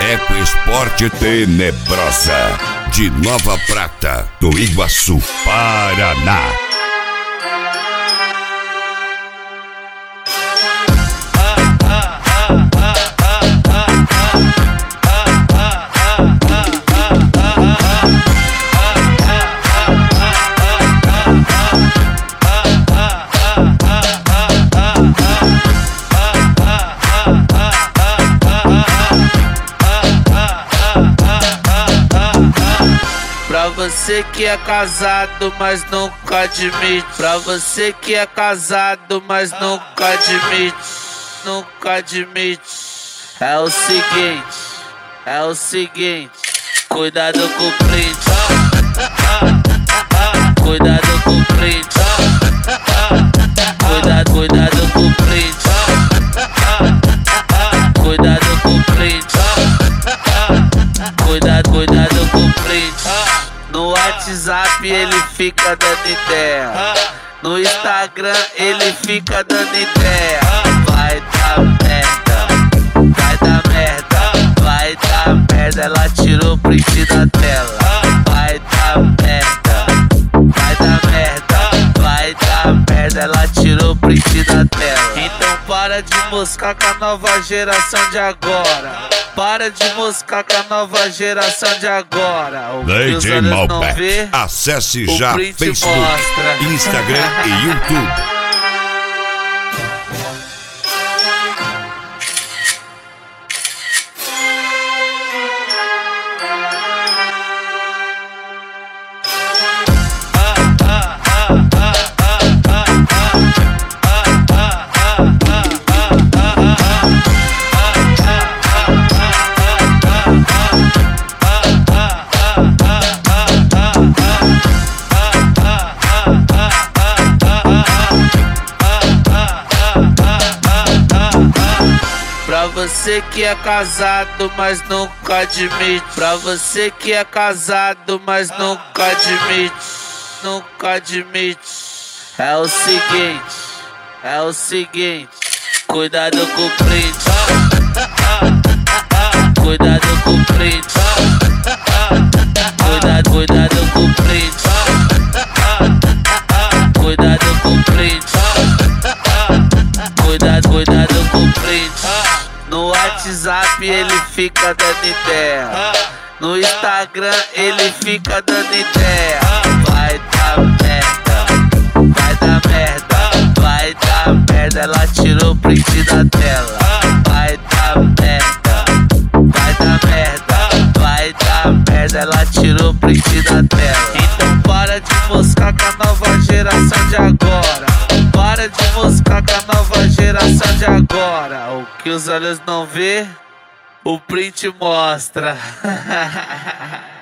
Eco Esporte Tenebrosa, de Nova Prata, do Iguaçu, Paraná. Pra você que é casado, mas nunca admite. Pra você que é casado, mas nunca admite. Nunca admite. É o seguinte. Cuidado com o print. Cuidado com o print. Cuidado com o print. Cuidado com o print. Cuidado com o print. No WhatsApp ele fica dando ideia. No Instagram ele fica dando ideia. Vai dar merda, vai dar merda, vai dar merda. Ela tirou o print da tela. Vai dar merda, vai dar merda, vai dar merda. Ela tirou o print da tela. Então para de moscar com a nova geração de agora. Para de moscar com a nova geração de agora. O que os olhos não vê, acesse já Facebook, mostra. Instagram e YouTube. Pra você que é casado, mas nunca admite. Pra você que é casado, mas nunca admite. Nunca admite. É o seguinte. Cuidado com o print. Cuidado com o print. Cuidado com o print. Cuidado com o print. Cuidado com o print. No WhatsApp ele fica dando ideia. No Instagram ele fica dando ideia. Vai dar merda, vai dar merda, vai dar merda. Ela tirou o print da tela. Vai dar merda, vai dar merda, vai dar merda. Ela tirou o print da tela. Então para de moscar com a nova geração de agora. Para de moscar com a nova geração de agora. O que os olhos não vê, o print mostra.